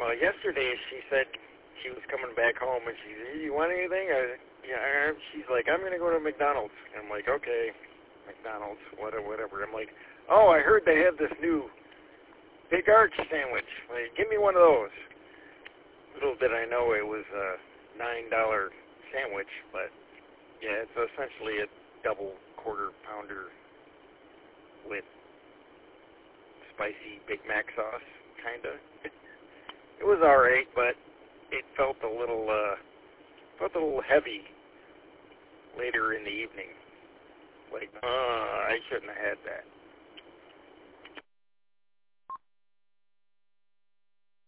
Well, yesterday she said she was coming back home, and she said, "You want anything?" She's like, "I'm gonna go to McDonald's." I'm like, "Okay, McDonald's, whatever." I'm like, "Oh, I heard they have this new Big Arch sandwich. Like, give me one of those." Little did I know it was a $9 sandwich, but yeah, it's essentially a double quarter pounder with spicy Big Mac sauce, kinda. It was alright, but it felt a little heavy later in the evening. Like, I shouldn't have had that.